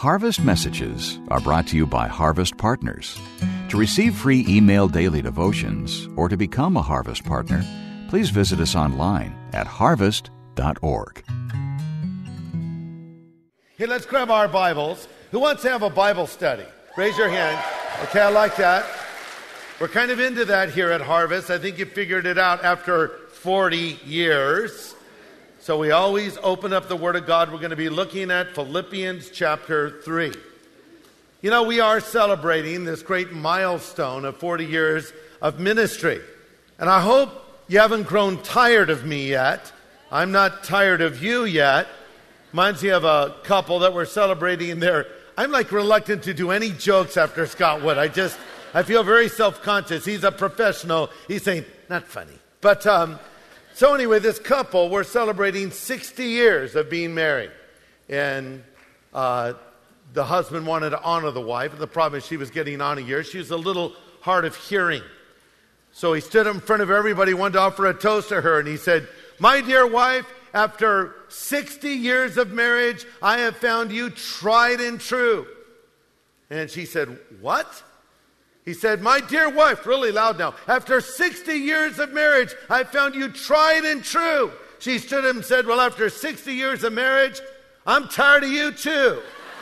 Harvest Messages are brought to you by Harvest Partners. To receive free email daily devotions or to become a Harvest Partner, please visit us online at harvest.org. Hey, let's grab our Bibles. Who wants to have a Bible study? Raise your hand. Okay, I like that. We're kind of into that here at Harvest. I think you figured it out after 40 years. So we always open up the Word of God. We're going to be looking at Philippians chapter 3. You know, we are celebrating this great milestone of 40 years of ministry. And I hope you haven't grown tired of me yet. I'm not tired of you yet. Reminds me of a couple that we're celebrating there. I'm like reluctant to do any jokes after Scott Wood. I feel very self-conscious. He's a professional. He's saying, not funny. But so anyway, this couple, we're celebrating 60 years of being married. And the husband wanted to honor the wife. And the problem is she was getting on a year. She was a little hard of hearing. So he stood up in front of everybody, wanted to offer a toast to her. And he said, "My dear wife, after 60 years of marriage, I have found you tried and true." And she said, "What?" He said, "My dear wife," really loud now, "after 60 years of marriage, I found you tried and true." She stood up and said, "Well, after 60 years of marriage, I'm tired of you too."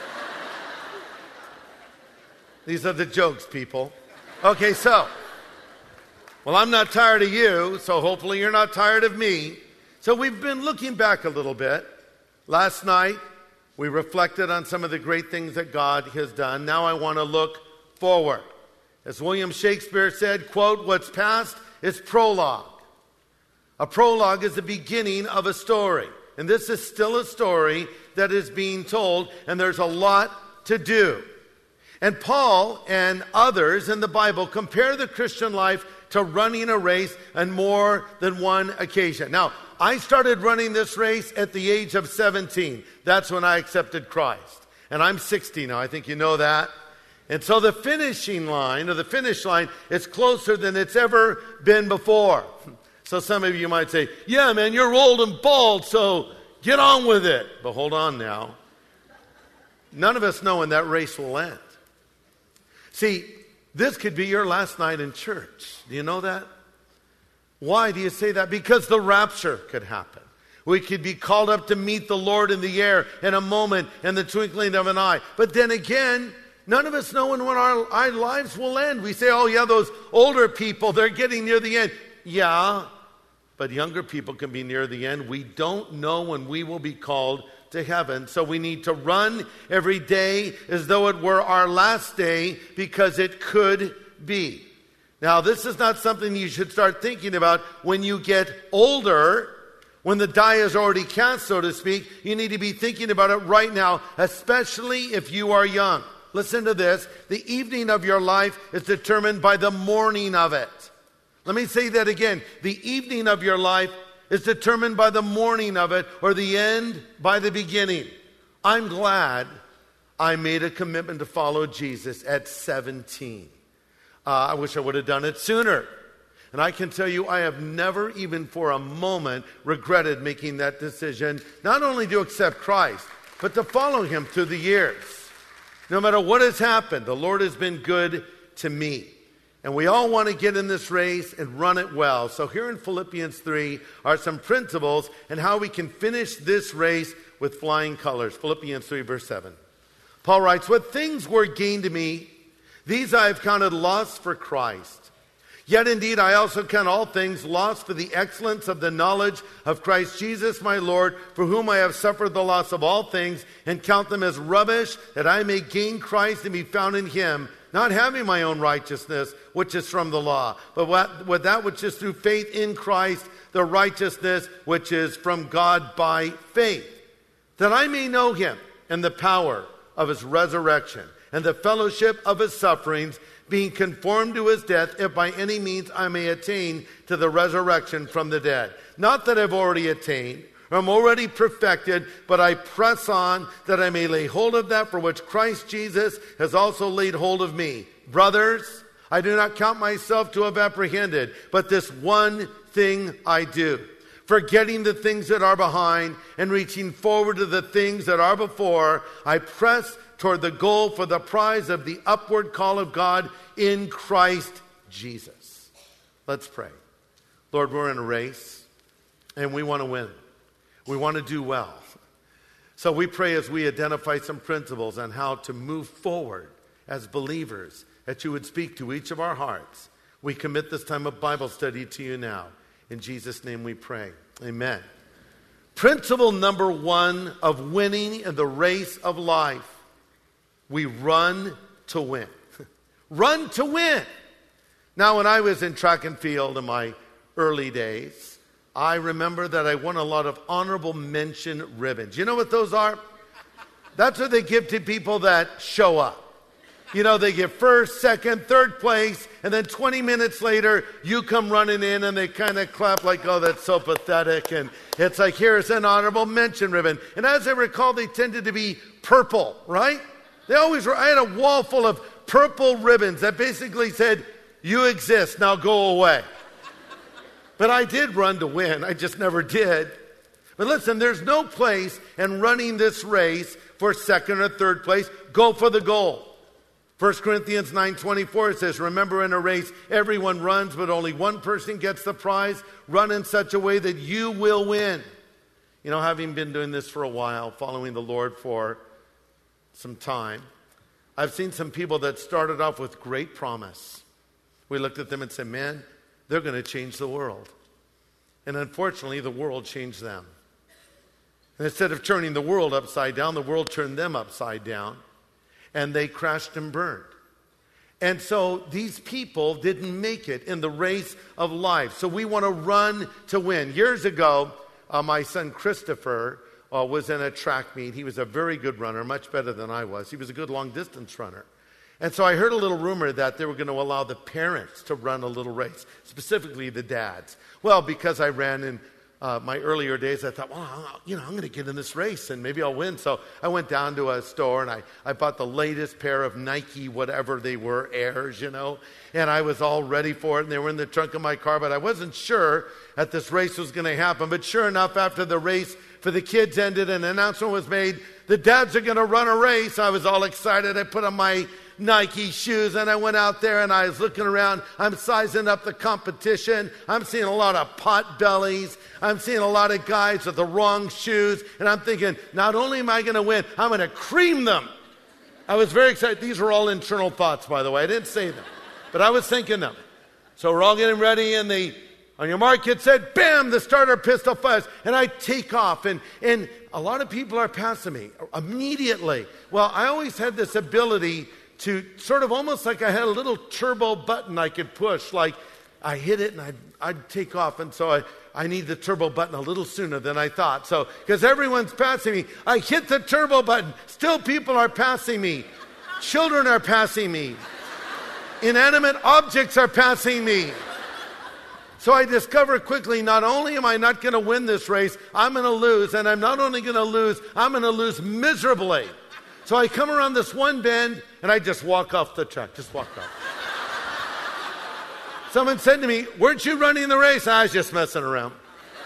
These are the jokes, people. Okay, so, well, I'm not tired of you, so hopefully you're not tired of me. So we've been looking back a little bit. Last night, we reflected on some of the great things that God has done. Now I want to look forward. As William Shakespeare said, quote, "What's past is prologue." A prologue is the beginning of a story. And this is still a story that is being told, and there's a lot to do. And Paul and others in the Bible compare the Christian life to running a race on more than one occasion. Now, I started running this race at the age of 17. That's when I accepted Christ. And I'm 60 now. I think you know that. And so the finishing line, or the finish line, is closer than it's ever been before. So some of you might say, "Yeah, man, you're old and bald, so get on with it." But hold on now. None of us know when that race will end. See, this could be your last night in church. Do you know that? Why do you say that? Because the rapture could happen. We could be called up to meet the Lord in the air in a moment, in the twinkling of an eye. But then again, none of us know when our lives will end. We say, "Oh yeah, those older people, they're getting near the end." Yeah, but younger people can be near the end. We don't know when we will be called to heaven. So we need to run every day as though it were our last day, because it could be. Now, this is not something you should start thinking about when you get older, when the die is already cast, so to speak. You need to be thinking about it right now, especially if you are young. Listen to this. The evening of your life is determined by the morning of it. Let me say that again. The evening of your life is determined by the morning of it, or the end by the beginning. I'm glad I made a commitment to follow Jesus at 17. I wish I would have done it sooner. And I can tell you, I have never even for a moment regretted making that decision, not only to accept Christ, but to follow him through the years. No matter what has happened, the Lord has been good to me. And we all want to get in this race and run it well. So here in Philippians 3 are some principles and how we can finish this race with flying colors. Philippians 3 verse 7. Paul writes, "What things were gained to me, these I have counted loss for Christ. Yet indeed I also count all things lost for the excellence of the knowledge of Christ Jesus my Lord, for whom I have suffered the loss of all things, and count them as rubbish, that I may gain Christ and be found in him, not having my own righteousness, which is from the law, but with that which is through faith in Christ, the righteousness which is from God by faith, that I may know him and the power of his resurrection, and the fellowship of his sufferings, being conformed to his death, if by any means I may attain to the resurrection from the dead. Not that I've already attained, or I'm already perfected, but I press on, that I may lay hold of that for which Christ Jesus has also laid hold of me. Brothers, I do not count myself to have apprehended, but this one thing I do, forgetting the things that are behind and reaching forward to the things that are before, I press toward the goal for the prize of the upward call of God in Christ Jesus. Let's pray. Lord, we're in a race, and we want to win. We want to do well. So we pray as we identify some principles on how to move forward as believers, that you would speak to each of our hearts. We commit this time of Bible study to you now. In Jesus' name we pray. Amen. Principle number 1 of winning in the race of life. We run to win. Run to win. Now, when I was in track and field in my early days, I remember that I won a lot of honorable mention ribbons. You know what those are? That's what they give to people that show up. You know, they get first, second, third place, and then 20 minutes later, you come running in and they kind of clap like, oh, that's so pathetic. And it's like, here's an honorable mention ribbon. And as I recall, they tended to be purple, right? They always were. I had a wall full of purple ribbons that basically said, you exist, now go away. But I did run to win. I just never did. But listen, there's no place in running this race for second or third place. Go for the goal. 1 Corinthians 9:24 says, remember, in a race, everyone runs, but only one person gets the prize. Run in such a way that you will win. You know, having been doing this for a while, following the Lord for some time, I've seen some people that started off with great promise. We looked at them and said, man, they're going to change the world. And unfortunately, the world changed them. And instead of turning the world upside down, the world turned them upside down. And they crashed and burned. And so these people didn't make it in the race of life. So we want to run to win. Years ago, my son Christopher was in a track meet. He was a very good runner, much better than I was. He was a good long-distance runner. And so I heard a little rumor that they were going to allow the parents to run a little race, specifically the dads. Well, because I ran in my earlier days, I thought, well, I'm going to get in this race and maybe I'll win. So I went down to a store and I bought the latest pair of Nike, whatever they were, Airs, and I was all ready for it. And they were in the trunk of my car, but I wasn't sure that this race was going to happen. But sure enough, after the race for the kids ended and an announcement was made, the dads are going to run a race. I was all excited. I put on my Nike shoes and I went out there and I was looking around. I'm sizing up the competition. I'm seeing a lot of pot bellies. I'm seeing a lot of guys with the wrong shoes. And I'm thinking, not only am I going to win, I'm going to cream them. I was very excited. These were all internal thoughts, by the way. I didn't say them, but I was thinking them. So we're all getting ready and on your mark, it said, bam, the starter pistol fires. And I take off and a lot of people are passing me immediately. Well, I always had this ability to sort of almost like I had a little turbo button I could push. Like I hit it and I'd take off. And so I need the turbo button a little sooner than I thought. So, because everyone's passing me, I hit the turbo button. Still people are passing me. Children are passing me. Inanimate objects are passing me. So I discover quickly, not only am I not going to win this race, I'm going to lose. And I'm not only going to lose, I'm going to lose miserably. So I come around this one bend and I just walk off the track. Just walk off. Someone said to me, weren't you running the race? I was just messing around.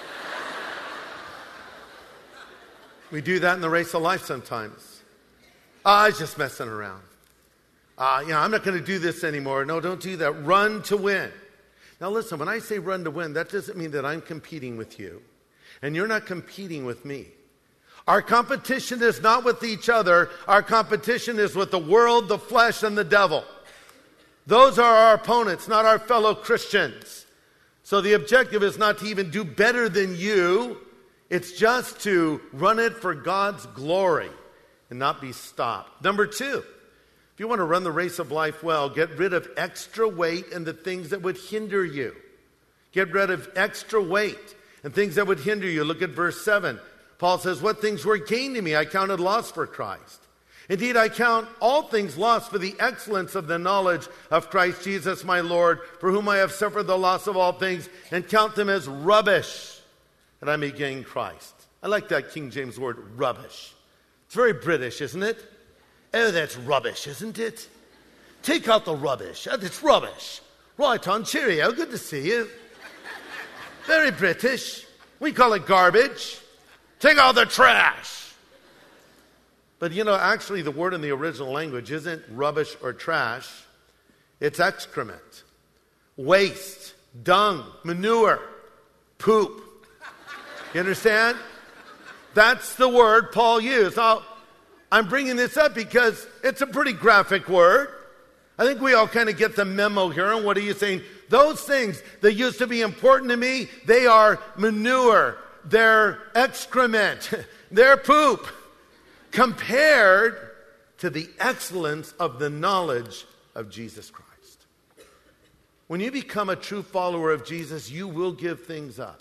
We do that in the race of life sometimes. I was just messing around. I'm not going to do this anymore. No, don't do that. Run to win. Now listen, when I say run to win, that doesn't mean that I'm competing with you. And you're not competing with me. Our competition is not with each other. Our competition is with the world, the flesh, and the devil. Those are our opponents, not our fellow Christians. So the objective is not to even do better than you. It's just to run it for God's glory and not be stopped. Number 2, if you want to run the race of life well, get rid of extra weight and the things that would hinder you. Get rid of extra weight and things that would hinder you. Look at verse 7. Paul says, what things were gain to me, I counted loss for Christ. Indeed, I count all things lost for the excellence of the knowledge of Christ Jesus my Lord, for whom I have suffered the loss of all things, and count them as rubbish, that I may gain Christ. I like that King James word, rubbish. It's very British, isn't it? Oh, that's rubbish, isn't it? Take out the rubbish. It's rubbish. Right on, cheerio, good to see you. Very British. We call it garbage. Take out the trash. But actually the word in the original language isn't rubbish or trash. It's excrement, waste, dung, manure, poop. You understand? That's the word Paul used. Now, I'm bringing this up because it's a pretty graphic word. I think we all kind of get the memo here. And what are you saying? Those things that used to be important to me, they are manure, they're excrement, they're poop, compared to the excellence of the knowledge of Jesus Christ. When you become a true follower of Jesus, you will give things up.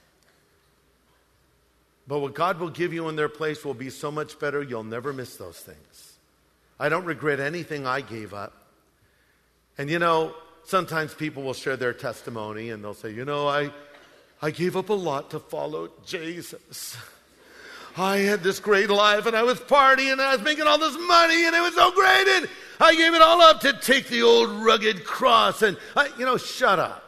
But what God will give you in their place will be so much better, you'll never miss those things. I don't regret anything I gave up. And sometimes people will share their testimony and they'll say, I gave up a lot to follow Jesus. I had this great life and I was partying and I was making all this money and it was so great and I gave it all up to take the old rugged cross and, shut up.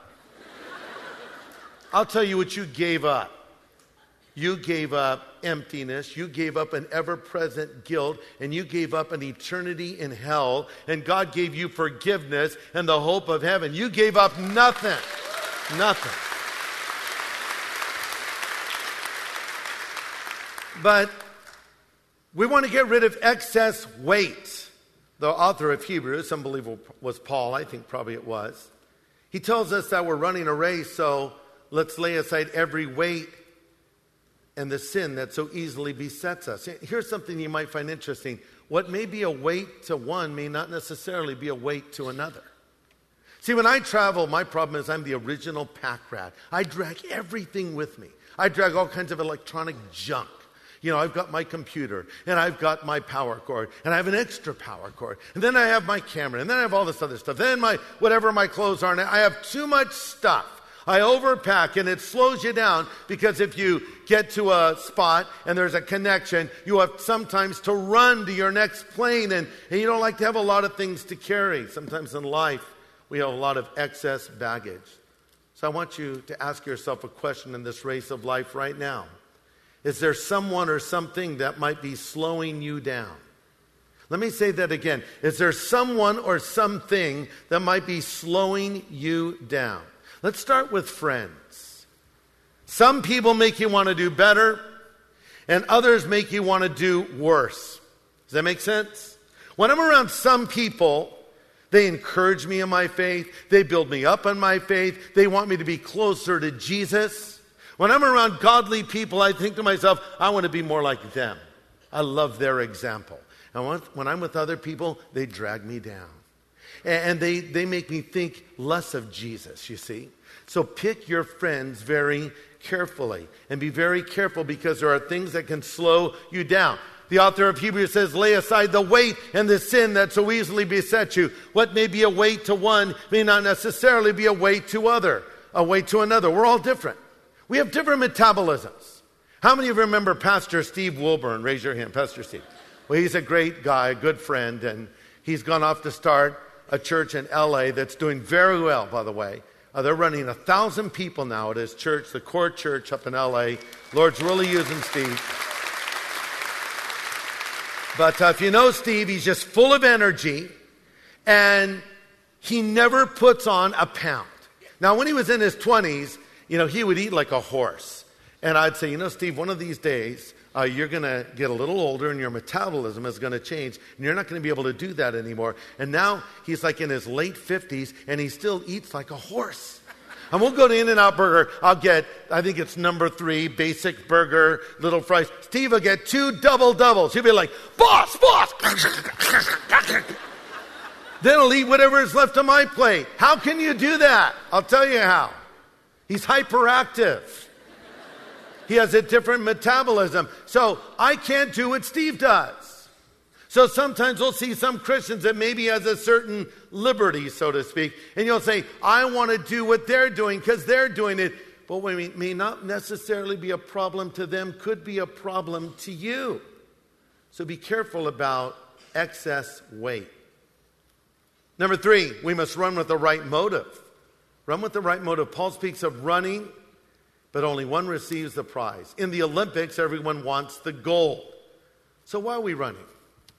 I'll tell you what you gave up. You gave up emptiness, you gave up an ever-present guilt, and you gave up an eternity in hell, and God gave you forgiveness and the hope of heaven. You gave up nothing. Nothing. But we want to get rid of excess weight. The author of Hebrews, some believe it was Paul, I think probably it was. He tells us that we're running a race, so let's lay aside every weight and the sin that so easily besets us. Here's something you might find interesting. What may be a weight to one may not necessarily be a weight to another. See, when I travel, my problem is I'm the original pack rat. I drag everything with me. I drag all kinds of electronic junk. I've got my computer, and I've got my power cord, and I have an extra power cord, and then I have my camera, and then I have all this other stuff. Then whatever my clothes are, and I have too much stuff. I overpack, and it slows you down because if you get to a spot and there's a connection, you have sometimes to run to your next plane, and you don't like to have a lot of things to carry. Sometimes in life, we have a lot of excess baggage. So I want you to ask yourself a question in this race of life right now. Is there someone or something that might be slowing you down? Let me say that again. Is there someone or something that might be slowing you down? Let's start with friends. Some people make you want to do better, and others make you want to do worse. Does that make sense? When I'm around some people, they encourage me in my faith. They build me up in my faith. They want me to be closer to Jesus. When I'm around godly people, I think to myself, I want to be more like them. I love their example. And when I'm with other people, they drag me down. And they make me think less of Jesus, you see. So pick your friends very carefully. And be very careful because there are things that can slow you down. The author of Hebrews says, lay aside the weight and the sin that so easily besets you. What may be a weight to one may not necessarily be a weight to another. We're all different. We have different metabolisms. How many of you remember Pastor Steve Wilburn? Raise your hand, Pastor Steve. Well, he's a great guy, a good friend, and he's gone off to start a church in LA that's doing very well, by the way. They're running 1,000 people now at his church, the Core Church up in LA. Lord's really using Steve. But if you know Steve, he's just full of energy, and he never puts on a pound. Now, when he was in his 20s, he would eat like a horse. And I'd say, Steve, one of these days, you're going to get a little older and your metabolism is going to change and you're not going to be able to do that anymore. And now he's like in his late 50s and he still eats like a horse. And we'll go to In-N-Out Burger. I'll get, I think it's number 3, basic burger, little fries. Steve will get 2 double-doubles. He'll be like, boss. Then he'll eat whatever is left on my plate. How can you do that? I'll tell you how. He's hyperactive. He has a different metabolism. So I can't do what Steve does. So sometimes we'll see some Christians that maybe has a certain liberty, so to speak. And you'll say, I want to do what they're doing because they're doing it. But what may not necessarily be a problem to them could be a problem to you. So be careful about excess weight. Number 3, we must run with the right motive. Run with the right motive. Paul speaks of running, but only one receives the prize. In the Olympics, everyone wants the gold. So why are we running?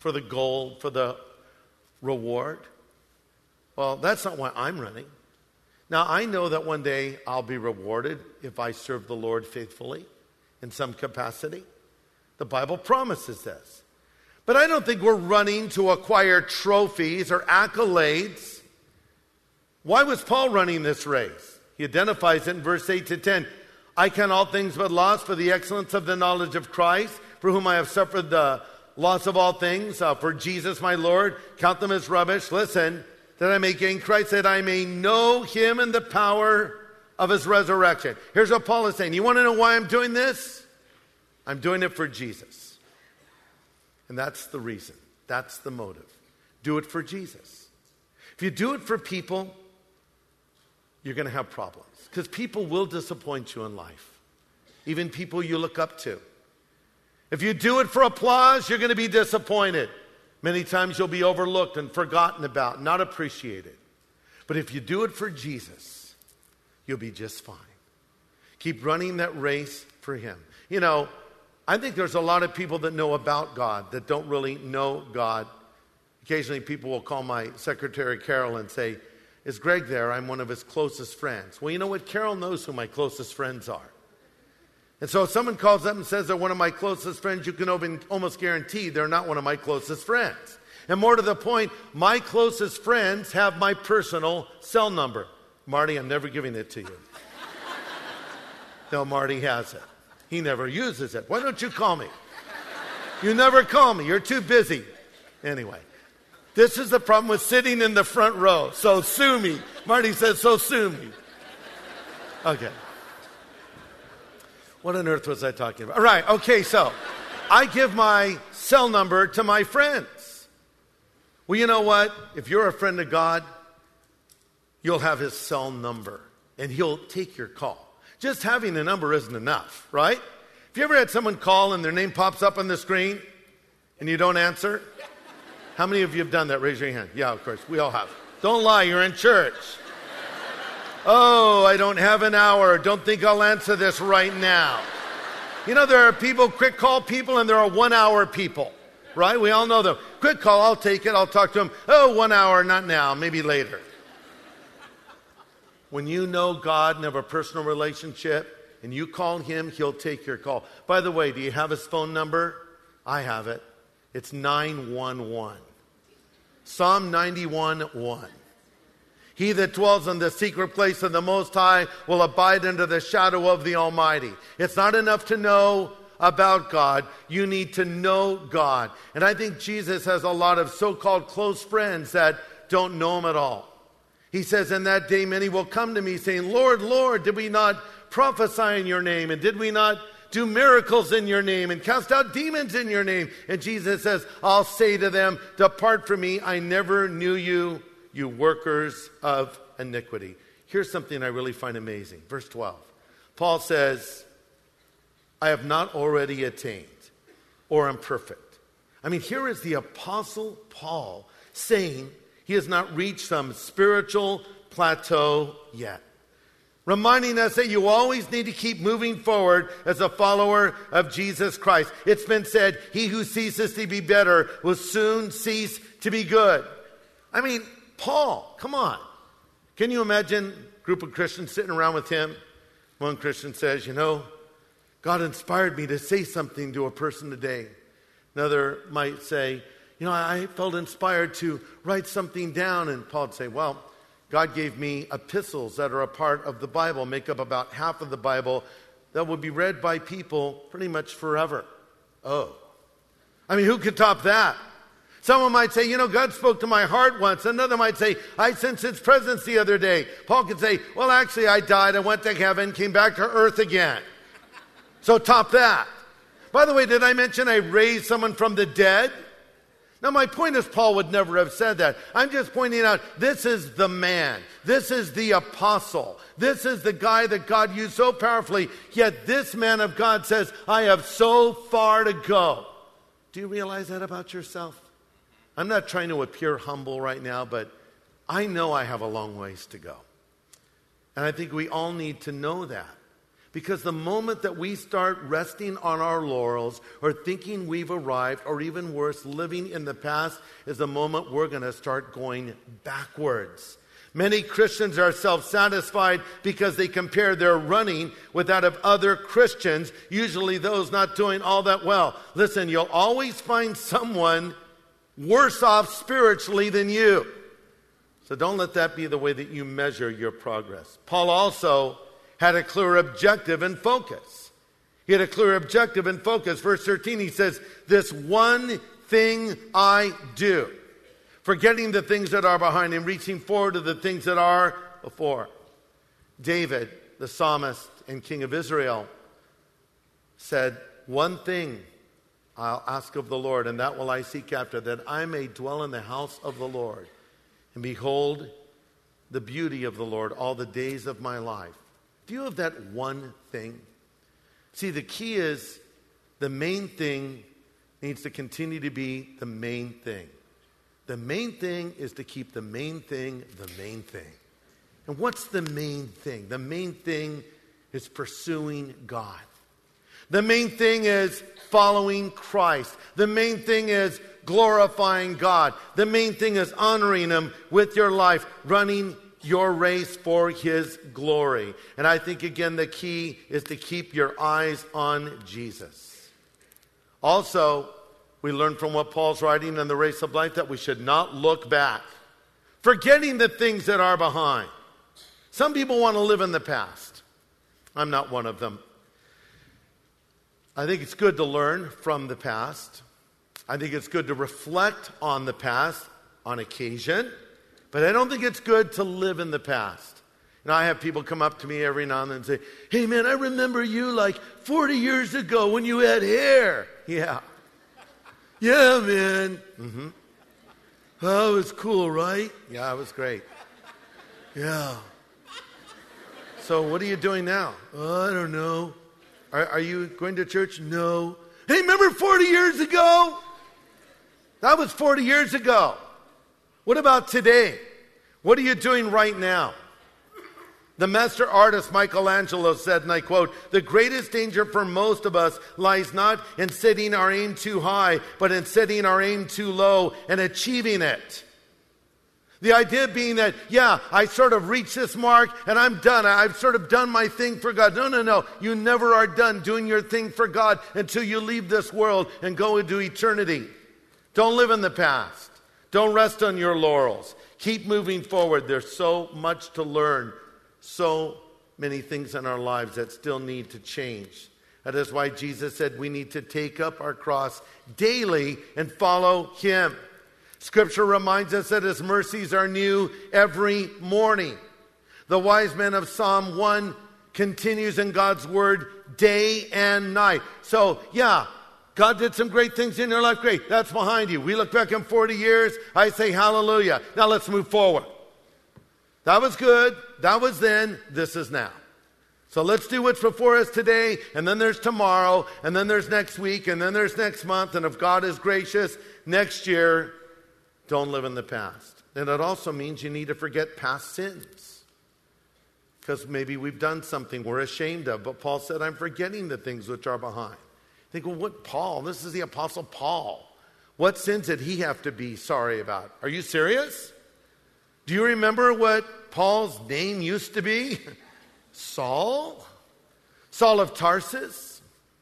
for the gold, for the reward. Well, that's not why I'm running. Now, I know that one day I'll be rewarded if I serve the Lord faithfully in some capacity. The Bible promises this. But I don't think we're running to acquire trophies or accolades. Why was Paul running this race? He identifies it in verse 8 to 10. I count all things but loss for the excellence of the knowledge of Christ, for whom I have suffered the loss of all things, for Jesus my Lord. Count them as rubbish. Listen, that I may gain Christ, that I may know him and the power of his resurrection. Here's what Paul is saying. You want to know why I'm doing this? I'm doing it for Jesus. And that's the reason. That's the motive. Do it for Jesus. If you do it for people, you're going to have problems. Because people will disappoint you in life. Even people you look up to. If you do it for applause, you're going to be disappointed. Many times you'll be overlooked and forgotten about, not appreciated. But if you do it for Jesus, you'll be just fine. Keep running that race for him. You know, I think there's a lot of people that know about God that don't really know God. Occasionally people will call my secretary Carol and say, is Greg there? I'm one of his closest friends. Well, you know what? Carol knows who my closest friends are. And so if someone calls up and says they're one of my closest friends, you can almost guarantee they're not one of my closest friends. And more to the point, my closest friends have my personal cell number. Marty, I'm never giving it to you. No, Marty has it. He never uses it. Why don't you call me? You never call me. You're too busy. Anyway, this is the problem with sitting in the front row. So sue me. Marty says, so sue me. Okay. What on earth was I talking about? All right, okay, so I give my cell number to my friends. Well, you know what? If you're a friend of God, you'll have his cell number, and he'll take your call. Just having a number isn't enough, right? Have you ever had someone call and their name pops up on the screen and you don't answer? How many of you have done that? Raise your hand. Yeah, of course, we all have. Don't lie, you're in church. Oh, I don't have an hour. Don't think I'll answer this right now. You know, there are people, quick call people, and there are 1 hour people, right? We all know them. Quick call, I'll take it. I'll talk to them. Oh, 1 hour, not now, maybe later. When you know God and have a personal relationship and you call him, he'll take your call. By the way, do you have his phone number? I have it. It's 911. Psalm 91:1. He that dwells in the secret place of the Most High will abide under the shadow of the Almighty. It's not enough to know about God. You need to know God. And I think Jesus has a lot of so-called close friends that don't know him at all. He says, in that day many will come to me saying, Lord, Lord, did we not prophesy in your name? And did we not do miracles in your name and cast out demons in your name? And Jesus says, I'll say to them, depart from me, I never knew you, you workers of iniquity. Here's something I really find amazing. Verse 12. Paul says, I have not already attained or am perfect. I mean, here is the Apostle Paul saying he has not reached some spiritual plateau yet. Reminding us that you always need to keep moving forward as a follower of Jesus Christ. It's been said, he who ceases to be better will soon cease to be good. I mean, Paul, come on. Can you imagine a group of Christians sitting around with him? One Christian says, you know, God inspired me to say something to a person today. Another might say, you know, I felt inspired to write something down. And Paul would say, well, God gave me epistles that are a part of the Bible, make up about half of the Bible, that will be read by people pretty much forever. Oh. I mean, who could top that? Someone might say, you know, God spoke to my heart once. Another might say, I sensed his presence the other day. Paul could say, well, actually, I died. I went to heaven, came back to earth again. So top that. By the way, did I mention I raised someone from the dead? Now, my point is Paul would never have said that. I'm just pointing out, this is the man. This is the apostle. This is the guy that God used so powerfully. Yet this man of God says, I have so far to go. Do you realize that about yourself? I'm not trying to appear humble right now, but I know I have a long ways to go. And I think we all need to know that. Because the moment that we start resting on our laurels or thinking we've arrived, or even worse, living in the past, is the moment we're going to start going backwards. Many Christians are self-satisfied because they compare their running with that of other Christians, usually those not doing all that well. Listen, you'll always find someone worse off spiritually than you. So don't let that be the way that you measure your progress. Paul also had a clear objective and focus. He had a clear objective and focus. Verse 13, he says, "This one thing I do, forgetting the things that are behind and reaching forward to the things that are before." David, the psalmist and king of Israel, said, "One thing I'll ask of the Lord, and that will I seek after, that I may dwell in the house of the Lord, and behold the beauty of the Lord all the days of my life." Do you have that one thing? See, the key is the main thing needs to continue to be the main thing. The main thing is to keep the main thing the main thing. And what's the main thing? The main thing is pursuing God. The main thing is following Christ. The main thing is glorifying God. The main thing is honoring Him with your life, running your race for His glory. And I think, again, the key is to keep your eyes on Jesus. Also, we learn from what Paul's writing in the Race of Life that we should not look back, forgetting the things that are behind. Some people want to live in the past. I'm not one of them. I think it's good to learn from the past. I think it's good to reflect on the past on occasion. But I don't think it's good to live in the past. And I have people come up to me every now and then and say, "Hey man, I remember you like 40 years ago when you had hair." Yeah. "Yeah, man." Mm-hmm. "Oh, it was cool, right?" "Yeah, it was great." "Yeah." "So what are you doing now?" "Oh, I don't know." Are you going to church?" "No." "Hey, remember 40 years ago?" That was 40 years ago. What about today? What are you doing right now? The master artist Michelangelo said, and I quote, "The greatest danger for most of us lies not in setting our aim too high, but in setting our aim too low and achieving it." The idea being that, yeah, I sort of reached this mark and I'm done. I've sort of done my thing for God. No. You never are done doing your thing for God until you leave this world and go into eternity. Don't live in the past. Don't rest on your laurels. Keep moving forward. There's so much to learn. So many things in our lives that still need to change. That is why Jesus said we need to take up our cross daily and follow Him. Scripture reminds us that His mercies are new every morning. The wise man of Psalm 1 continues in God's word day and night. So, yeah, God did some great things in your life. Great. That's behind you. We look back in 40 years. I say hallelujah. Now let's move forward. That was good. That was then. This is now. So let's do what's before us today. And then there's tomorrow. And then there's next week. And then there's next month. And if God is gracious, next year, don't live in the past. And it also means you need to forget past sins. Because maybe we've done something we're ashamed of. But Paul said, "I'm forgetting the things which are behind." Think, well, what Paul? This is the Apostle Paul. What sins did he have to be sorry about? Are you serious? Do you remember what Paul's name used to be? Saul? Saul of Tarsus?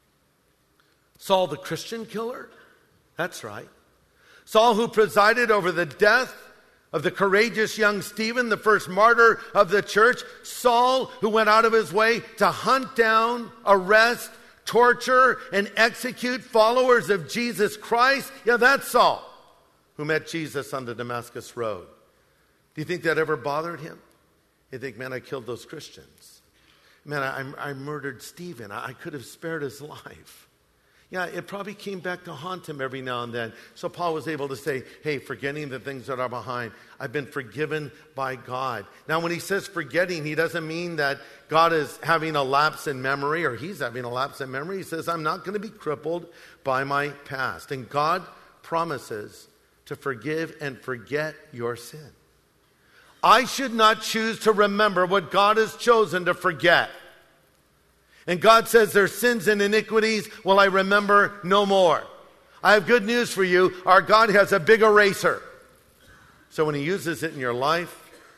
Saul the Christian killer? That's right. Saul who presided over the death of the courageous young Stephen, the first martyr of the church. Saul who went out of his way to hunt down, arrest, torture, and execute followers of Jesus Christ. Yeah, that's Saul, who met Jesus on the Damascus Road. Do you think that ever bothered him? You think, man, I killed those Christians. Man, I murdered Stephen. I could have spared his life. Yeah, it probably came back to haunt him every now and then. So Paul was able to say, hey, forgetting the things that are behind, I've been forgiven by God. Now, when he says forgetting, he doesn't mean that God is having a lapse in memory or he's having a lapse in memory. He says, I'm not going to be crippled by my past. And God promises to forgive and forget your sin. I should not choose to remember what God has chosen to forget. And God says their sins and iniquities will I remember no more. I have good news for you. Our God has a big eraser. So when he uses it in your life,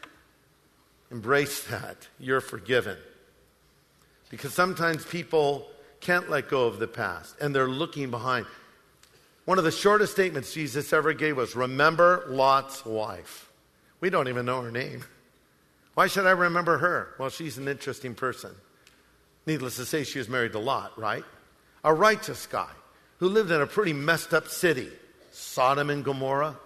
embrace that. You're forgiven. Because sometimes people can't let go of the past and they're looking behind. One of the shortest statements Jesus ever gave was, remember Lot's wife. We don't even know her name. Why should I remember her? Well, she's an interesting person. Needless to say, she was married to Lot, right? A righteous guy who lived in a pretty messed up city, Sodom and Gomorrah.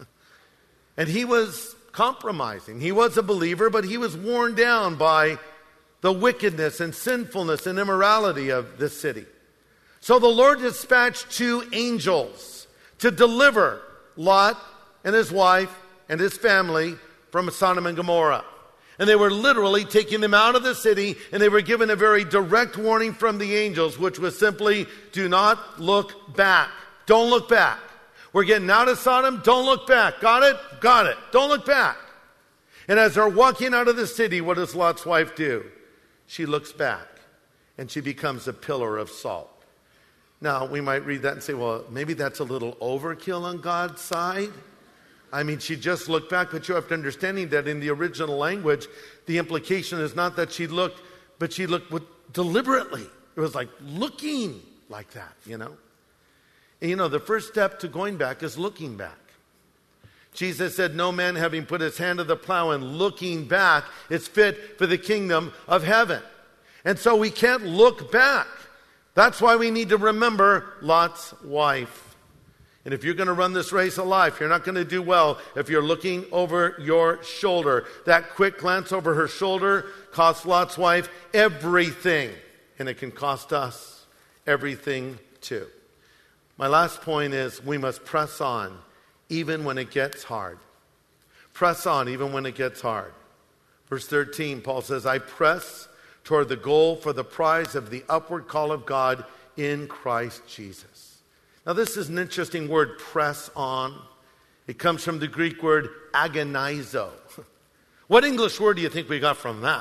And he was compromising. He was a believer, but he was worn down by the wickedness and sinfulness and immorality of this city. So the Lord dispatched 2 angels to deliver Lot and his wife and his family from Sodom and Gomorrah. And they were literally taking them out of the city, and they were given a very direct warning from the angels, which was simply, do not look back. Don't look back. We're getting out of Sodom. Don't look back. Got it? Got it. Don't look back. And as they're walking out of the city, what does Lot's wife do? She looks back, and she becomes a pillar of salt. Now, we might read that and say, well, maybe that's a little overkill on God's side. I mean, she just looked back, but you have to understand that in the original language, the implication is not that she looked, but she looked deliberately. It was like looking like that, you know. And the first step to going back is looking back. Jesus said, no man having put his hand to the plow and looking back is fit for the kingdom of heaven. And so we can't look back. That's why we need to remember Lot's wife. And if you're going to run this race of life, you're not going to do well if you're looking over your shoulder. That quick glance over her shoulder cost Lot's wife everything. And it can cost us everything too. My last point is we must press on even when it gets hard. Press on even when it gets hard. Verse 13, Paul says, I press toward the goal for the prize of the upward call of God in Christ Jesus. Now this is an interesting word, press on. It comes from the Greek word agonizo. What English word do you think we got from that?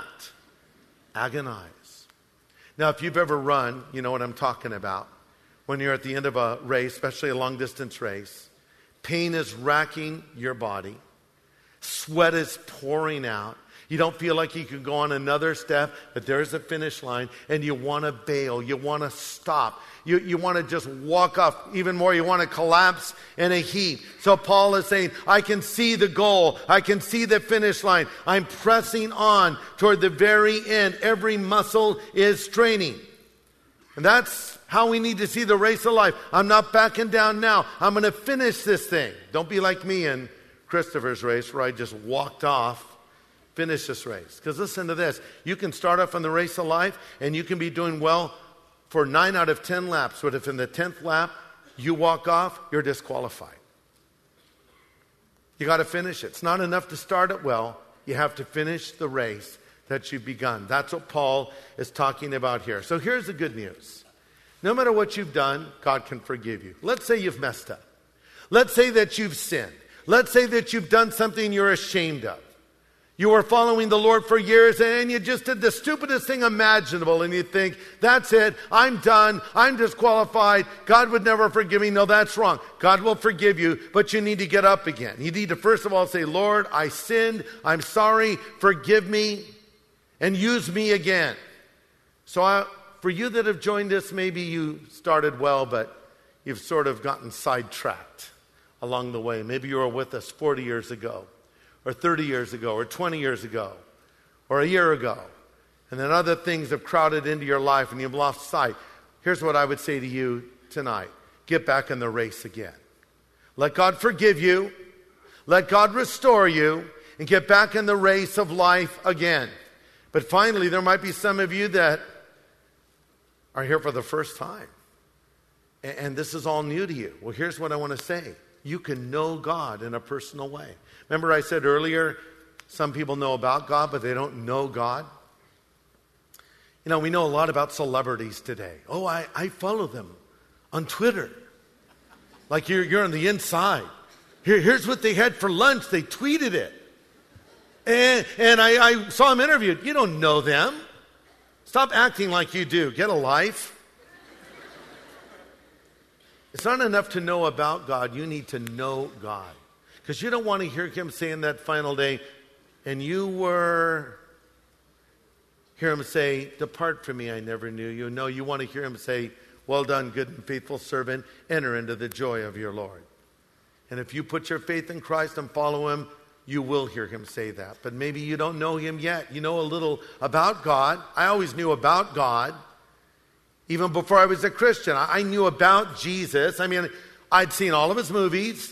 Agonize. Now if you've ever run, you know what I'm talking about. When you're at the end of a race, especially a long distance race, pain is racking your body. Sweat is pouring out. You don't feel like you can go on another step, but there's a finish line, and you want to bail. You want to stop. You want to just walk off. Even more, you want to collapse in a heap. So Paul is saying, I can see the goal. I can see the finish line. I'm pressing on toward the very end. Every muscle is straining. And that's how we need to see the race of life. I'm not backing down now. I'm going to finish this thing. Don't be like me in Christopher's race where I just walked off. Finish this race. Because listen to this. You can start off on the race of life and you can be doing well for 9 out of 10 laps. But if in the 10th lap you walk off, you're disqualified. You got to finish it. It's not enough to start it well. You have to finish the race that you've begun. That's what Paul is talking about here. So here's the good news. No matter what you've done, God can forgive you. Let's say you've messed up. Let's say that you've sinned. Let's say that you've done something you're ashamed of. You were following the Lord for years and you just did the stupidest thing imaginable and you think, that's it, I'm done, I'm disqualified, God would never forgive me. No, that's wrong. God will forgive you, but you need to get up again. You need to first of all say, Lord, I sinned, I'm sorry, forgive me, and use me again. So for you that have joined us, maybe you started well, but you've sort of gotten sidetracked along the way. Maybe you were with us 40 years ago, or 30 years ago, or 20 years ago, or a year ago. And then other things have crowded into your life and you've lost sight. Here's what I would say to you tonight. Get back in the race again. Let God forgive you. Let God restore you. And get back in the race of life again. But finally, there might be some of you that are here for the first time. And this is all new to you. Well, here's what I want to say. You can know God in a personal way. Remember I said earlier, some people know about God, but they don't know God. You know, we know a lot about celebrities today. Oh, I follow them on Twitter. Like you're on the inside. Here's what they had for lunch. They tweeted it. And I saw them interviewed. You don't know them. Stop acting like you do. Get a life. It's not enough to know about God. You need to know God. Because you don't want to hear him say in that final day, and you were, hear him say, depart from me, I never knew you. No, you want to hear him say, well done, good and faithful servant. Enter into the joy of your Lord. And if you put your faith in Christ and follow him, you will hear him say that. But maybe you don't know him yet. You know a little about God. I always knew about God. Even before I was a Christian, I knew about Jesus. I mean, I'd seen all of his movies.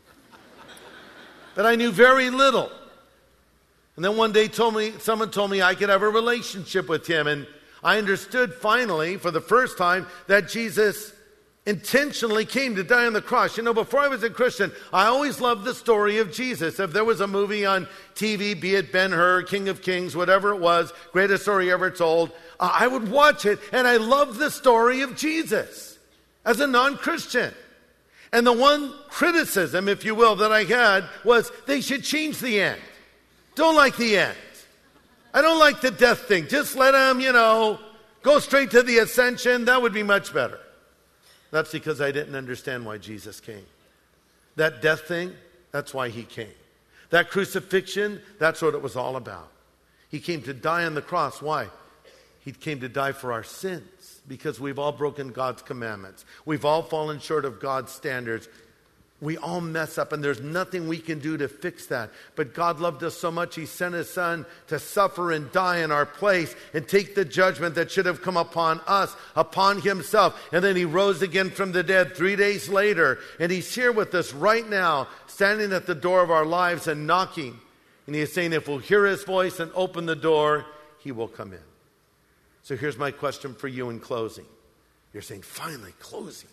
But I knew very little. And then one day someone told me I could have a relationship with him. And I understood finally, for the first time, that Jesus intentionally came to die on the cross. You know, before I was a Christian, I always loved the story of Jesus. If there was a movie on TV, be it Ben-Hur, King of Kings, whatever it was, greatest story ever told, I would watch it, and I loved the story of Jesus as a non-Christian. And the one criticism, if you will, that I had was they should change the end. Don't like the end. I don't like the death thing. Just let him, go straight to the ascension. That would be much better. That's because I didn't understand why Jesus came. That death thing, that's why he came. That crucifixion, that's what it was all about. He came to die on the cross. Why? He came to die for our sins because we've all broken God's commandments. We've all fallen short of God's standards. We all mess up, and there's nothing we can do to fix that. But God loved us so much, he sent his son to suffer and die in our place and take the judgment that should have come upon us, upon himself. And then he rose again from the dead 3 days later. And he's here with us right now, standing at the door of our lives and knocking. And he is saying, if we'll hear his voice and open the door, he will come in. So here's my question for you in closing. You're saying, finally, closing.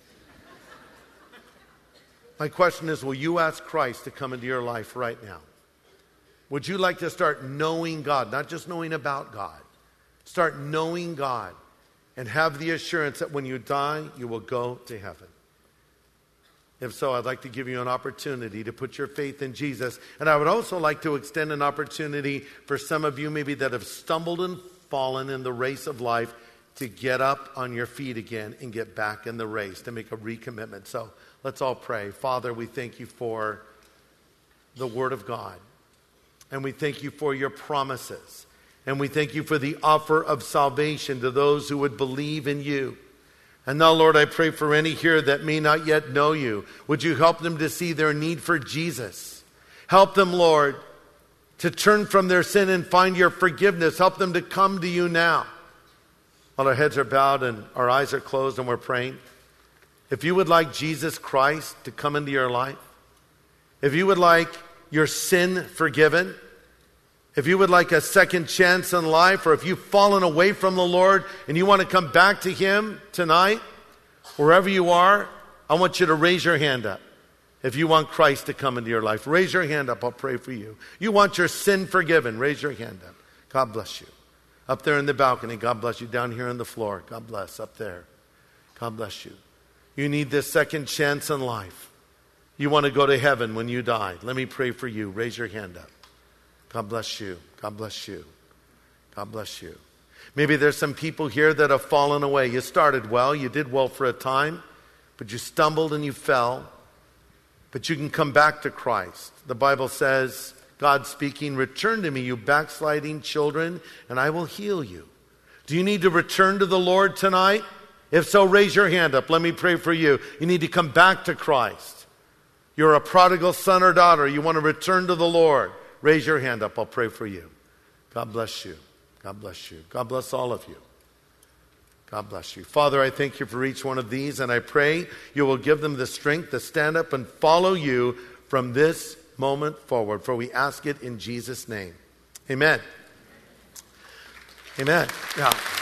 My question is, will you ask Christ to come into your life right now? Would you like to start knowing God, not just knowing about God? Start knowing God and have the assurance that when you die, you will go to heaven. If so, I'd like to give you an opportunity to put your faith in Jesus. And I would also like to extend an opportunity for some of you maybe that have stumbled and fallen in the race of life to get up on your feet again and get back in the race, to make a recommitment. So let's all pray. Father, we thank you for the Word of God. And we thank you for your promises. And we thank you for the offer of salvation to those who would believe in you. And now, Lord, I pray for any here that may not yet know you. Would you help them to see their need for Jesus? Help them, Lord, to turn from their sin and find your forgiveness. Help them to come to you now. While our heads are bowed and our eyes are closed and we're praying, if you would like Jesus Christ to come into your life, if you would like your sin forgiven, if you would like a second chance in life, or if you've fallen away from the Lord and you want to come back to him tonight, wherever you are, I want you to raise your hand up. If you want Christ to come into your life, raise your hand up. I'll pray for you. You want your sin forgiven, raise your hand up. God bless you. Up there in the balcony, God bless you. Down here on the floor, God bless. Up there, God bless you. You need this second chance in life. You want to go to heaven when you die. Let me pray for you. Raise your hand up. God bless you. God bless you. God bless you. Maybe there's some people here that have fallen away. You started well. You did well for a time. But you stumbled and you fell. But you can come back to Christ. The Bible says, God speaking, return to me, you backsliding children, and I will heal you. Do you need to return to the Lord tonight? If so, raise your hand up. Let me pray for you. You need to come back to Christ. You're a prodigal son or daughter. You want to return to the Lord. Raise your hand up. I'll pray for you. God bless you. God bless you. God bless all of you. God bless you. Father, I thank you for each one of these, and I pray you will give them the strength to stand up and follow you from this moment forward. For we ask it in Jesus' name. Amen. Amen. Yeah.